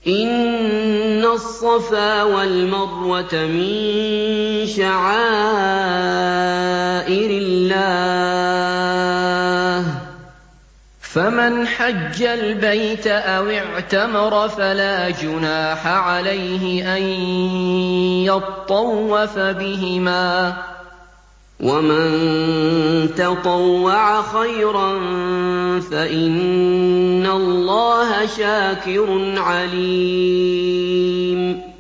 إِنَّ الصَّفَا وَالْمَرْوَةَ مِن شَعَائِرِ اللَّهِ ۖ فَمَنْ حَجَّ الْبَيْتَ أَوِ اعْتَمَرَ فَلَا جُنَاحَ عَلَيْهِ أَن يَطَّوَّفَ بِهِمَا ۚ وَمَن تَطَوَّعَ خَيْرًا فَإِنَّ اللَّهَ شَاكِرٌ عَلِيمٌ